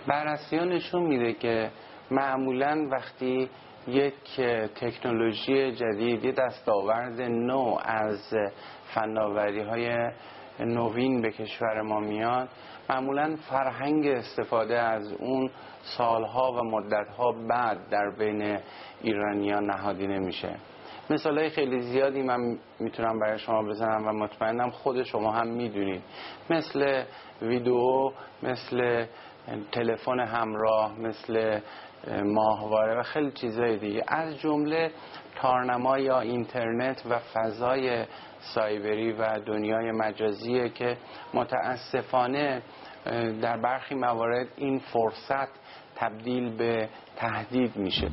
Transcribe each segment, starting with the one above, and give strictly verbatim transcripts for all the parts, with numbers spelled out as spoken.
بررسی ها نشون میده که معمولاً وقتی یک تکنولوژی جدید، یک دستاورد نو از فناوری های نوین به کشور ما میاد، معمولاً فرهنگ استفاده از اون سالها و مدتها بعد در بین ایرانیان نهادینه میشه. مثالای خیلی زیادی من میتونم برای شما بزنم و مطمئنم خود شما هم میدونید، مثل ویدیو، مثل تلفن همراه، مثل ماهواره و خیلی چیزهای دیگه، از جمله تارنما یا اینترنت و فضای سایبری و دنیای مجازیه که متاسفانه در برخی موارد این فرصت تبدیل به تهدید میشه.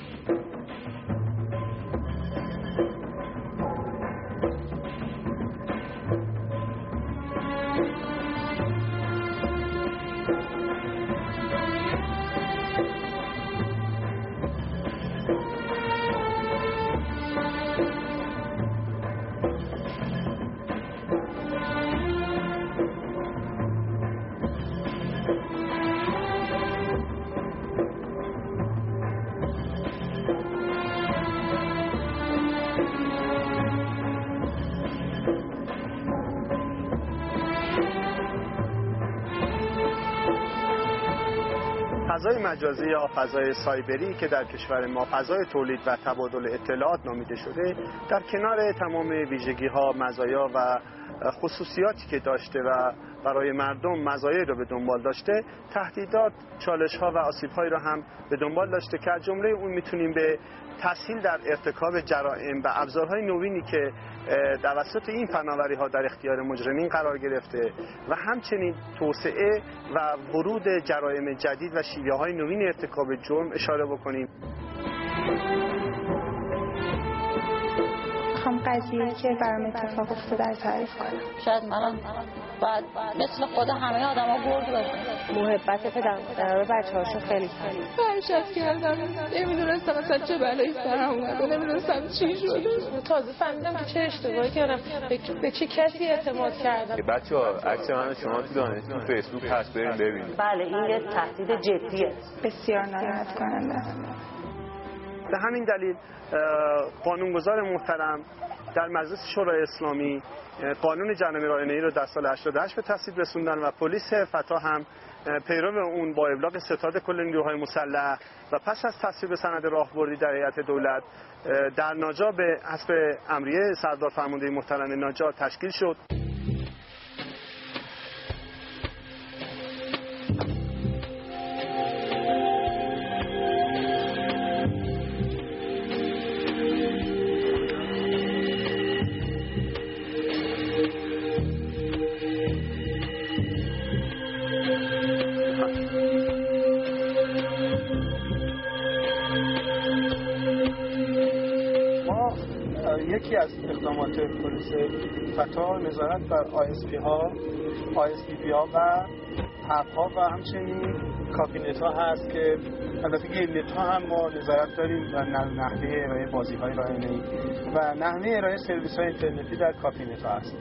فضای مجازی یا فضای سایبری که در کشور ما فضای تولید و تبادل اطلاعات نامیده شده، در کنار تمام ویژگی‌ها، مزایا و خصوصیاتی که داشته و برای مردم مزایایی را به دنبال داشته، تهدیدات، چالش‌ها و آسیب‌هایی را هم به دنبال داشته که از جمله اون میتونیم به تسهیل در ارتکاب جرائم و ابزارهای نوینی که توسط این فناوری‌ها در اختیار مجرمین قرار گرفته و همچنین توسعه و ورود جرایم جدید و شیوه‌های نوین ارتکاب جرم اشاره بکنیم. میخوام قضیه‌ای که برام اتفاق افتاده رو تعریف کنم. شاید منم بعد مثل خود همه آدما برد باشم. محبت پدرم پدر بچه‌هاشو خیلی کردم. فرشت کردم. نمیدونستم اصلا چه بلایی سرم اومده. نمیدونستم چی شده. تازه فهمیدم که چه اشتباهی کردم. به چه کسی اعتماد کردم. بچه‌ها عکس من شما تو دانشگاه تو فیسبوک هست، بریم ببینید. بله این یه تهدید جدیه. بسیار ناراحت کننده است. به همین دلیل قانونگذار محترم در مجلس شورای اسلامی قانون جنایت رایانه‌ای رو در سال هشتاد و هشت به تصویب رسوندن و پلیس فتا هم پیرو اون با ابلاغ ستاد کل نیروهای مسلح و پس از تصویب سند راهبردی در هیئت دولت در ناجا به حسب امریه سردار فرمانده محترم ناجا تشکیل شد. یکی از اقدامات پلیس فتا نظارت بر آی اس پی ها، آی اس پی پی ها و هب ها و همچنین کافینت ها هست که البته گیلنت ها هم ما نظارت داریم و نحوه ارائه بازی های رایانه‌ای و نحوه ارائه سرویس های اینترنتی در کافینت ها هست.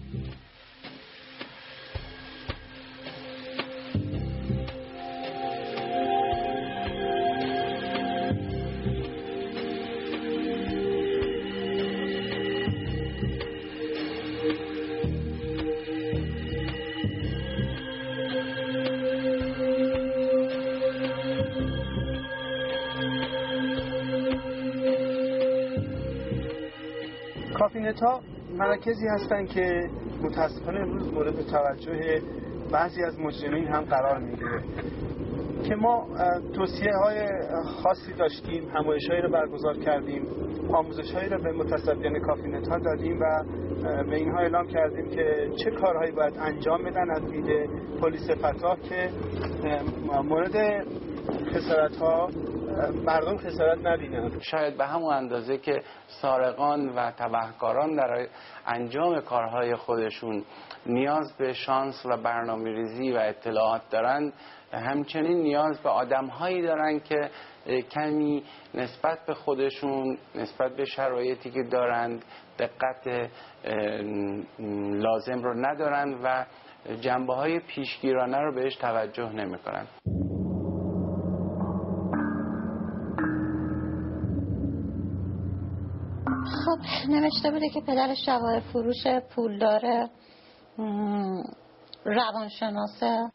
کافینت ها مراکزی هستند که متاسفانه امروز مورد توجه بعضی از مجرمین هم قرار میگیره که ما توصیه های خاصی داشتیم، همایش هایی رو برگزار کردیم، آموزش هایی رو به متصدیان کافینت ها دادیم و به اینها اعلام کردیم که چه کارهایی باید انجام بدن از دید پلیس فتا که مورد خسارت ها مردم خسارت نبینند. شاید به همون اندازه که سارقان و تبهکاران در انجام کارهای خودشون نیاز به شانس و برنامه‌ریزی و اطلاعات دارند، همچنین نیاز به آدم‌هایی دارند که کمی نسبت به خودشون، نسبت به شرایطی که دارند دقت لازم رو ندارند و جنبه‌های پیشگیرانه رو بهش توجه نمی‌کنند. خب نوشته بوده که پدرش جواهر فروش، پول داره، روانشناسه.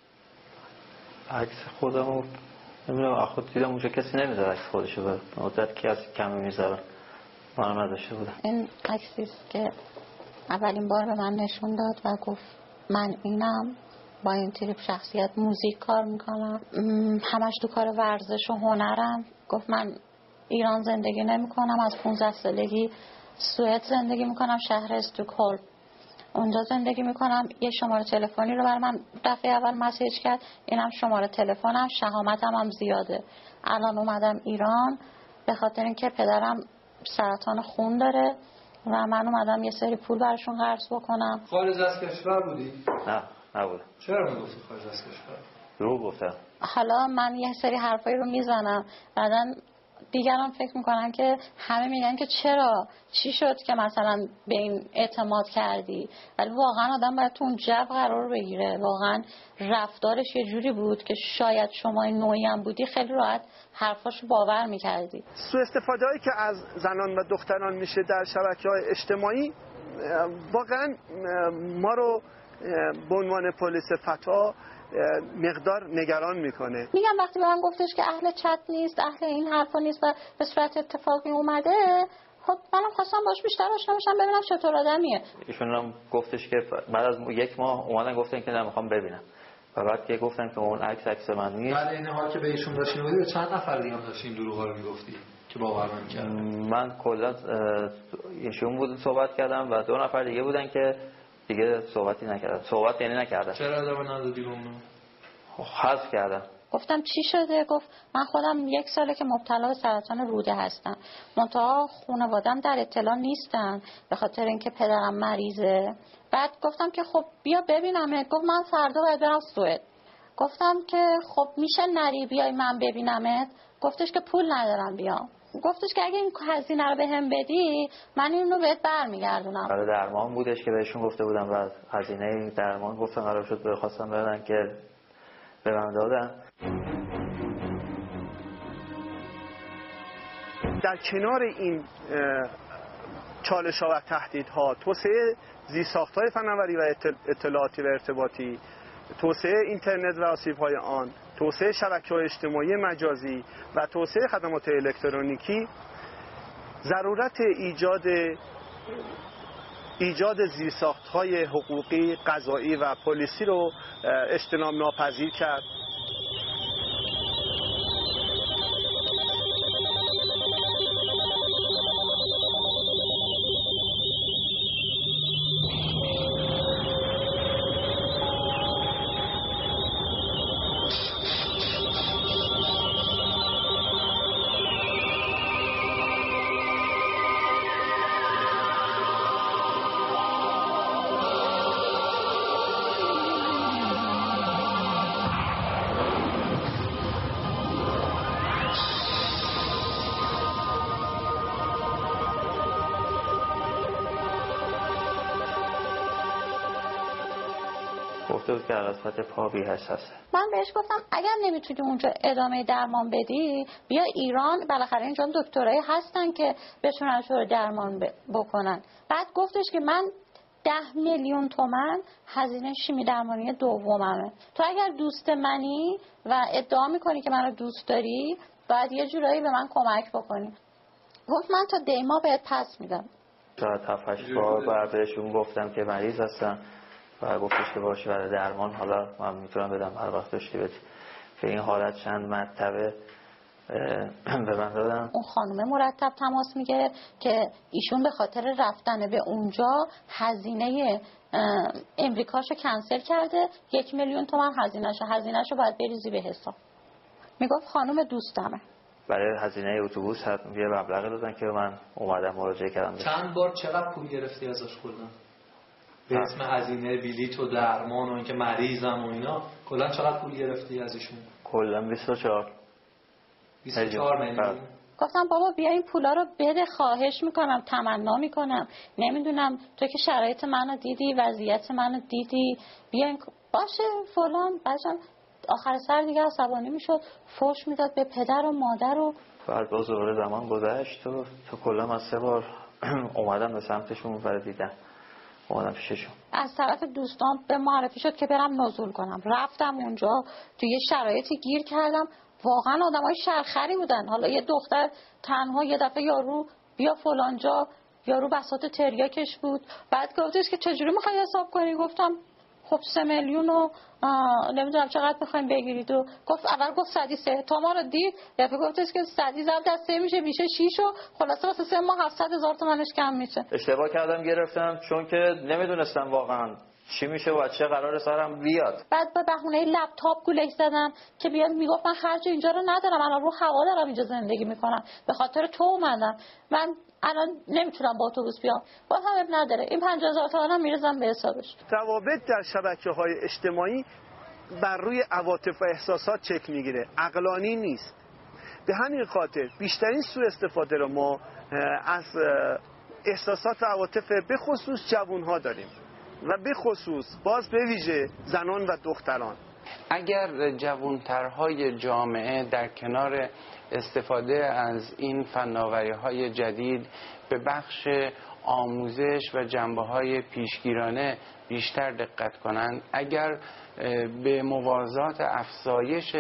عکس خودمو نمیدونم، خود دیدم اونجا کسی نمیذاره عکس خودشو بره، مدت که از کمی میذاره، منم نداشته بودم. این عکسی است که اولین بار به من نشون داد و گفت من اینم، با این تریپ شخصیت موزیک کار میکنم، همش تو کار ورزش و هنرم. گفت من ایران زندگی نمی کنم، از پانزده سالگی سوئد زندگی میکنم، شهر استکهلم اونجا زندگی میکنم. یه شماره تلفنی رو بر من دفعه اول مسیج کرد، اینم شماره تلفنم، شهامتم هم زیاده. الان اومدم ایران به خاطر اینکه پدرم سرطان خون داره و من اومدم یه سری پول براشون قرض بکنم. خارج از کشور بودی؟ نه نبودم. چرا میگفتی خارج از کشور؟ رو گفتم. حالا من یه سری حرفایی رو میزنم، بعدن دیگران فکر میکنن که همه میگن که چرا، چی شد که مثلا به این اعتماد کردی، ولی واقعا آدم باید تو اون جو قرار بگیره. واقعا رفتارش یه جوری بود که شاید شما این نوعی هم بودی خیلی راحت حرفاشو باور میکردی. سوء استفاده هایی که از زنان و دختران میشه در شبکه‌های اجتماعی واقعا ما رو به عنوان پلیس فتا مقدار نگران میکنه. میگم وقتی به من گفتش که اهل چت نیست، اهل این حرفا نیست و به صورت اتفاقی اومده، خب منم خواستم باش بیشتر آشنا بشم ببینم چطور آدمیه. ایشون هم گفتش که بعد از یک ماه اومدن گفتن که نمیخوام ببینم و بعد که گفتن که اون عکس عکس من نیست. در این حال که به ایشون داشتین بودی، به چند نفر دیگه هم داشتین دروغا رو میگفتی که باور نمی‌کردن؟ من کلا ایشون بود صحبت کردم و دو نفر دیگه بودن که دیگه صحبتی نکردن. صحبت یعنی نکردن. چرا ادامه ندادی اونو؟ حذف کردم. گفتم چی شده؟ گفت من خودم یک ساله که مبتلا به سرطان روده هستم، منتها خانواده‌ام در اطلاع نیستن به خاطر اینکه پدرم مریضه. بعد گفتم که خب بیا ببینمت. گفت من فردا باید برم سوئد. گفتم که خب میشه نری بیای من ببینمت؟ گفتش که پول ندارم بیام. گفتش که اگه این هزینه رو بهم بدی من اینو بهت برمیگردونم. برای درمان بودش که بهشون گفته بودم و هزینه درمان گفتم قرار شد بخواستم بدن که به من دادن. در کنار این چالش‌ها و تهدیدها، توسعه زیرساخت‌های فناوری و اطلاعاتی و ارتباطی، توسعه اینترنت و آسیب‌های آن، توسعه شبکه‌های اجتماعی مجازی و توسعه خدمات الکترونیکی ضرورت ایجاد ایجاد زیرساخت‌های حقوقی، قضایی و پلیسی رو اجتناب ناپذیر کرد. گفته بود که قسمت پا بی‌هش هست. من بهش گفتم اگر نمیتونی اونجا ادامه درمان بدی بیا ایران، بالاخره اینجا دکترایی هستن که بتونن تو رو درمان بکنن. بعد گفتش که من ده میلیون تومن هزینه شیمی درمانی دوممه، تو اگر دوست منی و ادعا میکنی که منو دوست داری باید یه جورایی به من کمک بکنی. گفت من تا دیما بهت پس میدم. تا هفت بار بعد بهشون گفتم که مریض هستم و گفتش که باشه برای درمان حالا من میتونم بدم هر وقت داشتی بدی. که این حالت چند مرتبه به من دادم. اون خانومه مرتب تماس میگه که ایشون به خاطر رفتن به اونجا هزینه امریکاشو کنسل کرده، یک میلیون تومان هزینهشو هزینهشو باید بریزی به حساب. میگفت خانوم دوستمه. برای هزینه اتوبوس یه مبلغی دادن که من اومدم مراجعه کردم. چند بار چقدر پول گرفتی ازش کلا؟ به اسم هزینه بلیط و درمان و اینکه مریضم و اینا کلا چقدر پول گرفتی از ایشون؟ کلا بیست و چهار بیست و چهار میلیون. گفتم بابا بیا این پولا رو بده، خواهش میکنم، تمنا میکنم، نمیدونم تو که شرایط منو دیدی، وضعیت منو دیدی، بیا این باشه فلان. بعدم آخر سر دیگه عصبانی میشد، فوش میداد به پدر و مادر و بعد با ظهور زمان گذشت و تو کلا از سه بار اومدم به سمتشون و دیدم اومدم پیششون. از طرف دوستان به معرفی شد که برم نزول کنم. رفتم اونجا توی یه شرایطی گیر کردم، واقعا آدمای شرخری بودن. حالا یه دختر تنها یه دفعه یارو بیا فلانجا، یارو بساط تریاکش بود. بعد گفتش که چجوری میخوای حساب کنی؟ گفتم خب سه میلیون و نمیدونم چقدر بخوایم بگیرید. و گفت اول گفت صدی سه تا ما رو دید، دفعه گفتش که صدی ضرب در سه میشه میشه شیش و خلاصه واسه سه ماه هفتصد هزار تومنش کم میشه. اشتباه کردم گرفتم چون که نمیدونستم واقعا چی میشه و چه قرار سرم بیاد. بعد به بهونه لپتاپ گولش زدم که بیاد، میگفت من خرج اینجا رو ندارم، الان رو هوا دارم اینجا زندگی میکنم، به خاطر تو اومدم، من الان نمیتونم با اتوبوس بیام. باز هم اب نداره، این پنجاه هزار تومن میرزم به حسابش. روابط در شبکه‌های اجتماعی بر روی عواطف و احساسات چک میگیره، عقلانی نیست. به همین خاطر بیشترین سوء استفاده رو ما از احساسات و عواطف به خصوص جوان‌ها داریم و به خصوص باز به ویژه زنان و دختران. اگر جوانترهای جامعه در کنار استفاده از این فناوری‌های جدید به بخش آموزش و جنبه‌های پیشگیرانه بیشتر دقت کنند، اگر به موازات افزایش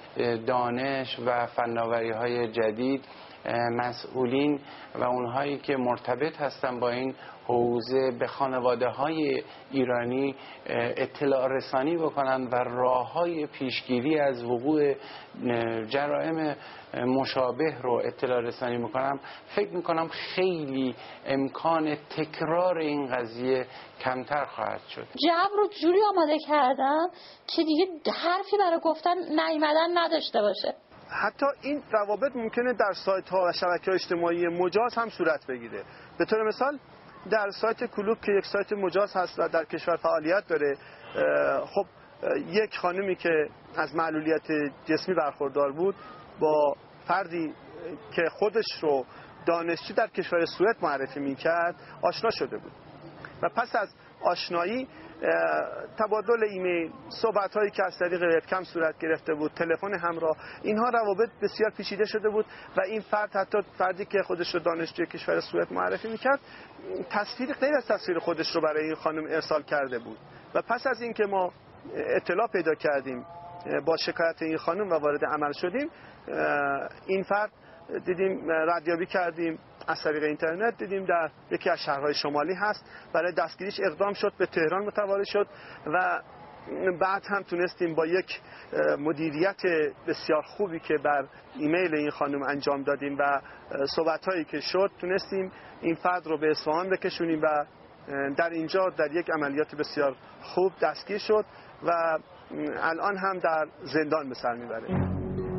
دانش و فناوری‌های جدید مسئولین و اونهایی که مرتبط هستن با این حوزه به خانواده‌های ایرانی اطلاع رسانی بکنن و راه‌های پیشگیری از وقوع جرائم مشابه رو اطلاع رسانی بکنم، فکر میکنم خیلی امکان تکرار این قضیه کمتر خواهد شد. جبر رو جوری آماده کردم که دیگه حرفی برای گفتن نیامدن نداشته باشه. حتی این روابط ممکنه در سایت ها و شبکه‌های اجتماعی مجاز هم صورت بگیره. به طور مثال در سایت کلوب که یک سایت مجاز هست و در کشور فعالیت داره، خب یک خانمی که از معلولیت جسمی برخوردار بود با فردی که خودش رو دانشجو در کشور سوئد معرفی میکرد آشنا شده بود و پس از آشنایی تبادل ایمیل، صحبت هایی که از طریق وبکم صورت گرفته بود، تلفن همراه، اینها روابط بسیار پیچیده شده بود و این فرد، حتی فردی که خودش رو دانشجوی کشور سوئد معرفی میکرد، تصویر غیر از تصویر خودش رو برای این خانم ارسال کرده بود و پس از اینکه ما اطلاع پیدا کردیم با شکایت این خانم و وارد عمل شدیم، این فرد دیدیم ردیابی کردیم از طریق اینترنت، دیدیم در یکی از شهرهای شمالی هست، برای دستگیریش اقدام شد، به تهران متوجه شد و بعد هم تونستیم با یک مدیریت بسیار خوبی که بر ایمیل این خانم انجام دادیم و صحبت‌هایی که شد، تونستیم این فرد رو به اصفهان بکشونیم و در اینجا در یک عملیات بسیار خوب دستگیر شد و الان هم در زندان به سر میبره.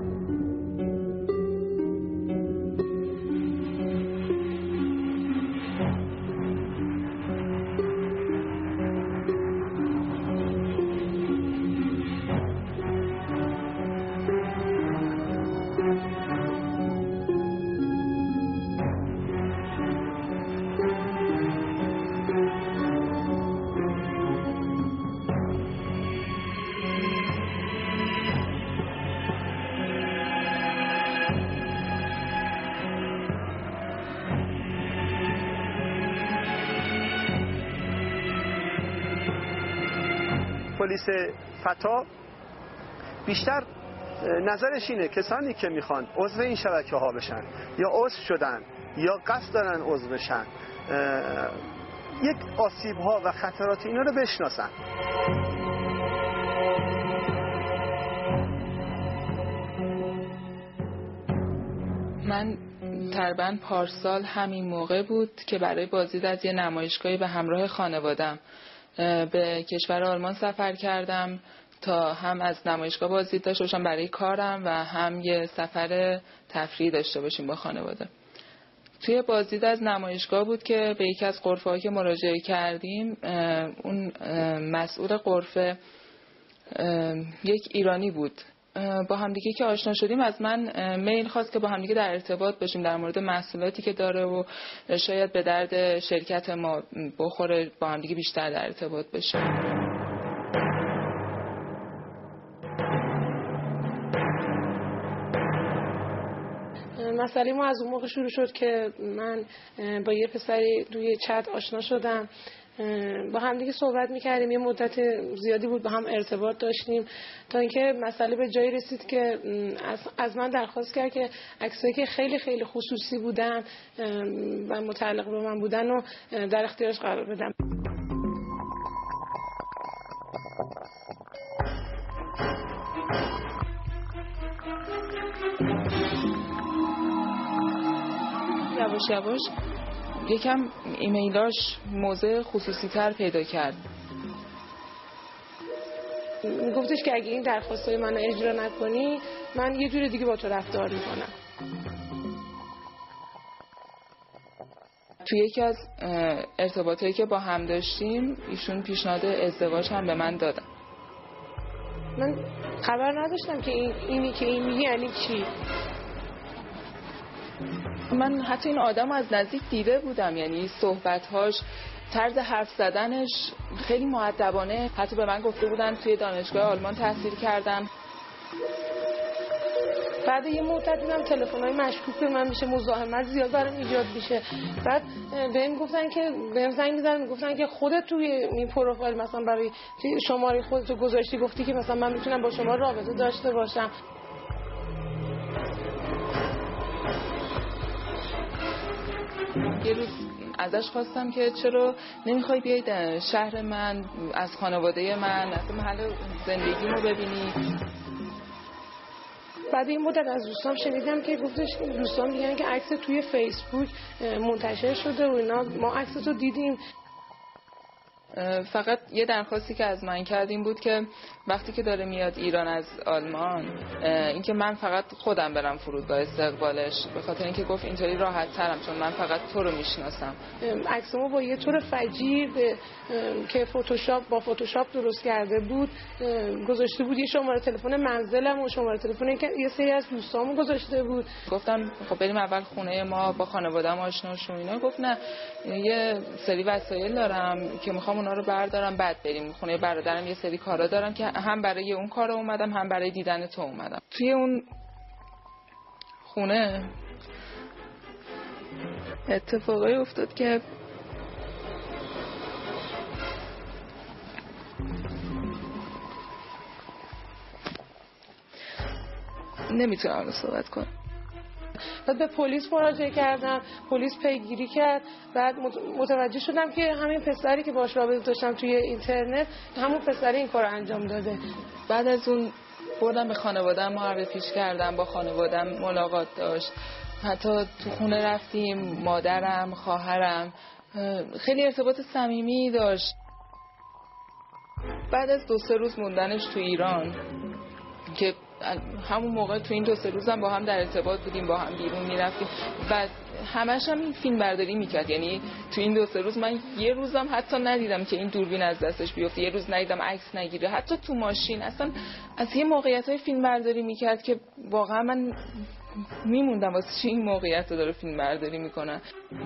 پلیس فتا بیشتر نظرش اینه کسانی که میخوان عضو این شبکه ها بشن یا عضو شدن یا قصد دارن عضو بشن، یک آسیب ها و خطرات اینا رو بشناسن. من تقریباً پارسال همین موقع بود که برای بازدید از یه نمایشگاهی به همراه خانوادم به کشور آلمان سفر کردم تا هم از نمایشگاه بازدید داشته باشم برای کارم و هم یه سفر تفریحی داشته باشیم با خانواده. توی بازدید از نمایشگاه بود که به یکی از غرفه‌ها که مراجعه کردیم، اون مسئول غرفه یک ایرانی بود. با همدیگه که آشنا شدیم از من میل خواست که با همدیگه در ارتباط باشیم در مورد محصولاتی که داره و شاید به درد شرکت ما بخوره، با همدیگه بیشتر در ارتباط بشه. مسئله ما از اون موقع شروع شد که من با یه پسری توی چت آشنا شدم، با هم دیگه صحبت میکردیم، یه مدت زیادی بود با هم ارتباط داشتیم تا اینکه مسئله به جایی رسید که از من درخواست کرد که عکسایی که خیلی خیلی خصوصی بودن و متعلق به من بودن رو در اختیارش قرار بدم. یواش یواش یکم ایمیلاش موضع خصوصی تر پیدا کرد. گفتش که اگه این درخواستای منو اجرا نکنی من یه جور دیگه با تو رفتار میکنم. توی یکی از ارتباطایی که با هم داشتیم ایشون پیشنهاد ازدواج هم به من دادن. من خبر نداشتم که این اینی که این میگه یعنی چی. من حتی این آدم از نزدیک دیده بودم، یعنی صحبت‌هاش، طرز حرف زدنش خیلی مؤدبانه. حتی به من گفته بودن توی دانشگاه آلمان تحصیل کردم. بعد یه مدت دیدم تلفن‌های مشکوک به من میشه، مزاحمت زیاد برام ایجاد میشه. بعد بهم گفتن که بهم زنگ می‌زدن گفتن که خودت توی این پروفایل مثلا برای شماره خودت گذاشتی، گفتی که مثلا من میتونم با شما رابطه داشته باشم. یه روز ازش خواستم که چرا نمیخوای بیاید شهر من، از خانواده من، از محل زندگیمو ببینی. بعد این مدت از دوستام شنیدم که گفتش دوستان میگن که عکس توی فیسبوک منتشر شده و اینا، ما عکستو دیدیم. فقط یه درخواستی که از من کردیم بود که وقتی که داره میاد ایران از آلمان، اینکه من فقط خودم برم فرودگاه استقبالش، به خاطر اینکه گفت اینطوری راحت ترم چون من فقط تو رو میشناسم. عکسمو با یه طور فجیع که فتوشاپ با فتوشاپ درست کرده بود گذاشته بود، یه شماره تلفن منزلم و شماره تلفن که یه سری از دوستامو گذاشته بود. گفتم خب بریم اول خونه ما با خانواده‌ام آشنا شو اینا. گفت نه، یه سری وسایل دارم که میخوام اونا رو بردارم بعد بریم خونه برادرم، یه سری کارا دارم که هم برای اون کارا اومدم هم برای دیدن تو اومدم. توی اون خونه اتفاقی افتاد که نمیتونم الان صحبت کنم. بعد به پلیس مراجعه کردم، پلیس پیگیری کرد. بعد متوجه شدم که همین پسری که باهاش رابطه داشتم توی اینترنت همون پسری این کارو انجام داده. بعد از اون بردم به خانواده‌ام معرفیش کردم، با خانواده‌ام ملاقات داشت، حتی تو خونه رفتیم، مادرم، خواهرم، خیلی ارتباط صمیمی داشت. بعد از دو سه روز موندنش تو ایران که همون موقع تو این دو سه روزم با هم در ارتباط بودیم، با هم بیرون میرفتیم و همش هم این فیلم برداری میکرد. یعنی تو این دو سه روز من یه روزم حتی ندیدم که این دوربین از دستش بیفته، یه روز ندیدم عکس نگیره، حتی تو ماشین اصلا از یه موقعیت‌های فیلم برداری میکرد که واقعا من میموندم واسه چی این موقعیت رو داره فیلم برداری میکنه.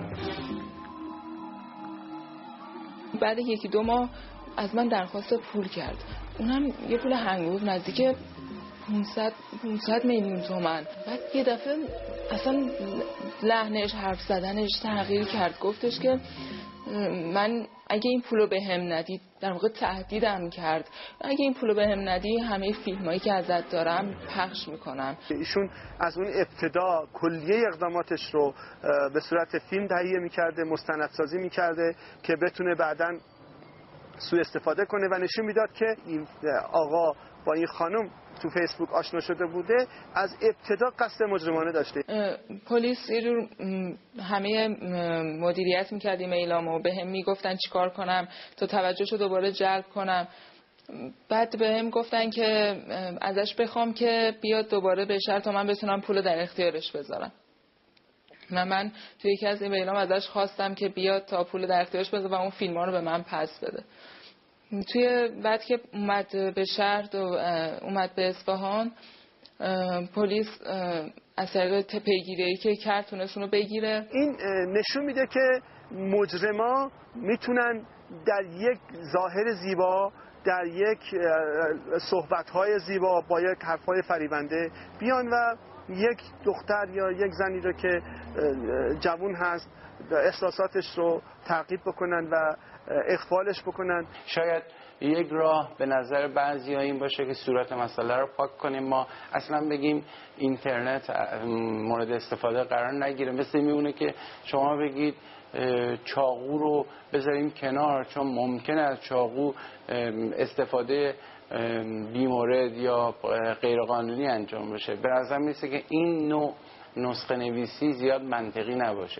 بعد یکی دو ماه از من درخواست پول کرد، اونم یه پول هنگفت نزدیک پانصد میلیون تومان. بعد یه دفعه اصلا لحنش، حرف زدنش تغییر کرد. گفتش که من اگه این پولو به هم ندید، در واقع تهدیدم کرد، اگه این پولو به هم ندی همه فیلمایی که ازت دارم پخش میکنم. ایشون از اون ابتدا کلیه اقداماتش رو به صورت فیلم تهیه میکرده، مستندسازی میکرده که بتونه بعداً سوء استفاده کنه و نشون میداد که این آقا با این خانم تو فیسبوک آشنا شده بوده، از ابتدا قصد مجرمانه داشته. پلیس یه جور همه مدیریت میکرد ایمیلامو، به هم میگفتن چیکار کنم تا توجهشو دوباره جلب کنم. بعد به هم گفتن که ازش بخوام که بیاد دوباره به شرط تا من بتونم پول در اختیارش بذارم. و من توی یکی از ایمیلام ازش خواستم که بیاد تا پول در اختیارش بذاره و اون فیلم‌ها رو به من پس بده. توی بعد که اومد به شهر و اومد به اصفهان، پلیس از طریق پیگیری که کرد تونست اونو بگیره. این نشون میده که مجرما میتونن در یک ظاهر زیبا، در یک صحبت‌های زیبا با یک حرف‌های فریبنده بیان و یک دختر یا یک زنی رو که جوان هست احساساتش رو تعقیب بکنن و اغفالش بکنن. شاید یک راه به نظر بعضی ها این باشه که صورت مسئله رو پاک کنیم، ما اصلا بگیم اینترنت مورد استفاده قرار نگیره. مثل میمونه که شما بگید چاقو رو بذاریم کنار چون ممکنه از چاقو استفاده بیمورد یا غیرقانونی انجام بشه. به نظر میرسه که این نوع نسخه نویسی زیاد منطقی نباشه.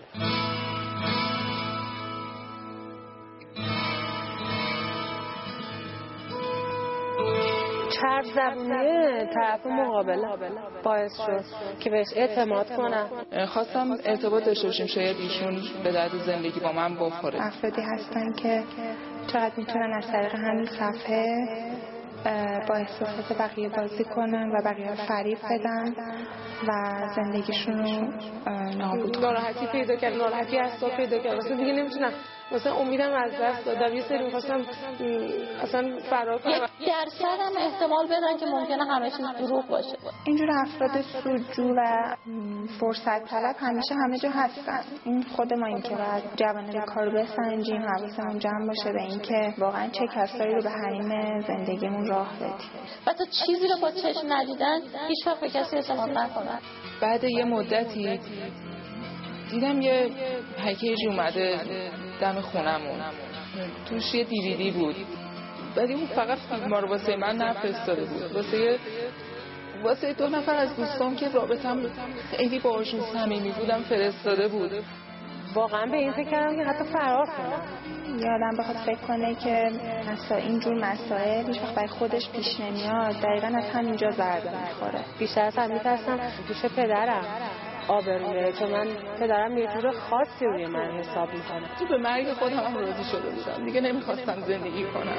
چرب زبونی طرف مقابل باعث شد که بهش اعتماد کنم. خواستم ارتباط داشته باشیم، شاید ایشون به درد زندگی با من بخوره. افرادی هستن که چقدر میتونن از طریق همین صفحه با احساسات بقیه بازی کنن و بقیه رو فریب بدن و زندگیشون رو نابود کنن. ناراحتی پیدا کردم، ناراحتی اعصاب پیدا کردم، مثلا دیگه نمیتونم، مثلا امیدم از دست دادم، یه سری می‌خواستم اصلا فرار کنم. یک درصد هم احتمال بدن که ممکنه همه چیز دروغ باشه. اینجور افراد سودجو و فرصت طلب همیشه همه جا هستن. این خود ما این که باید جوانب کار بسنجیم، حواسمون جمع باشه به این که واقعا چه کسایی رو به حریم زندگیمون راه بدیم و تا چیزی رو با چشم ندیدن هیچ وقت به کسی اعتماد نکنن. بعد یه مدتی دیدم یه پکیج اومده دم خونمون، توش یه دیویدی بود، ولی اون فقط فیلم‌ها رو واسه من نفرستاده بود، واسه واسه دو نفر از دوستام که رابطم خیلی باهاشون صمیمی بودم فرستاده بود. واقعا به این فکر کردم که حتی فرار کنم. یه آدم بخواد فکر کنه که مثلا اینجور مسائل هیچ وقت برای خودش پیش نمیاد، دقیقاً از همینجا ضربه میخوره. بیشتر از هم میترسم پیش پدرم آبرو بره، چون من پدرم یه جور خاصی روی من حساب میکنه. تو به مرگ خودم هم راضی شده بودم، دیگه نمیخواستم زندگی کنم.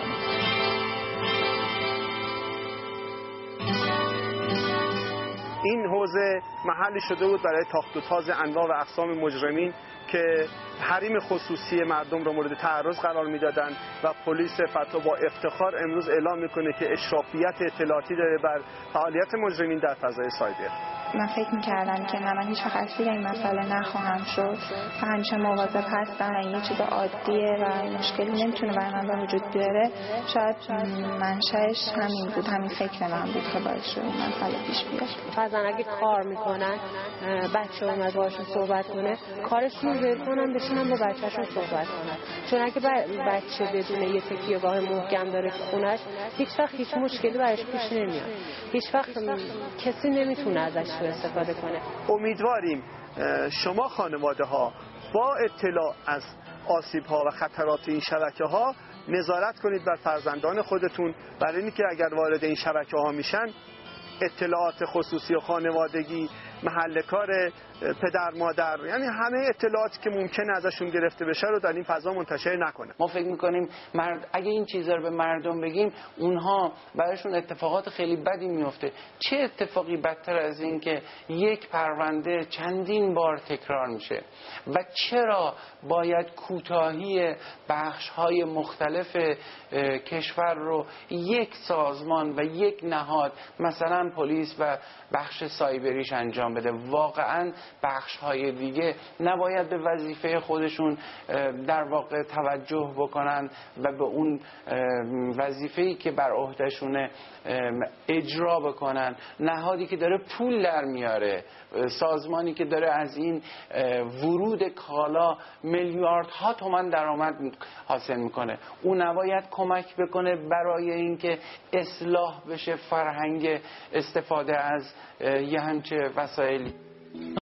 این حوزه محلی شده بود برای تاخت و تاز انواع و اقسام مجرمین که حریم خصوصی مردم را مورد تعرض قرار میدادن و پلیس فتح با افتخار امروز اعلام میکنه که اشرافیت اطلاعاتی داره بر فعالیت مجرمین در فضای سایبر. من فکر میکردم که من هیچ وقت اسیر این مسئله نخواهم شد و همیشه مواظب هستم و این یه چیز عادیه و مشکلی نمیتونه برای من وجود بیاره. شاید منشأش همین بود، همین فکر من بود که باعث شد این مسئله پیش بیاد. بعضن اگه کار میکنن بچه اومد باشون صحبت کنه، کارشون رو ول کنن بشینن با بچه‌شون صحبت کنن، چون اگه بچه بدون یه تکیه‌گاه محکم داره تو خونش هیچ وقت هیچ مشکلی براش پیش نمیاد، هیچ وقت کسی نمیتونه ازش استفاده کنه. امیدواریم شما خانواده ها با اطلاع از آسیب ها و خطرات این شبکه ها نظارت کنید بر فرزندان خودتون، برای اینکه اگر وارد این شبکه ها میشن اطلاعات خصوصی و خانوادگی، محل کار پدر مادر، یعنی همه اطلاعاتی که ممکنه ازشون گرفته بشه رو در این فضا منتشر نکنه. ما فکر میکنیم مرد اگه این چیزا رو به مردم بگیم اونها براشون اتفاقات خیلی بدی میفته. چه اتفاقی بدتر از این که یک پرونده چندین بار تکرار میشه و چرا باید کوتاهی بخش‌های مختلف کشور رو یک سازمان و یک نهاد مثلا پلیس و بخش سایبریش انجام بده؟ واقعا بخش های دیگه نباید به وظیفه خودشون در واقع توجه بکنن و به اون وظیفه‌ای که بر عهدهشونه اجرا بکنن؟ نهادی که داره پول در میاره، سازمانی که داره از این ورود کالا میلیاردها تومان درآمد حاصل میکنه، اون نباید کمک بکنه برای اینکه اصلاح بشه فرهنگ استفاده از یه همچه وسایلی؟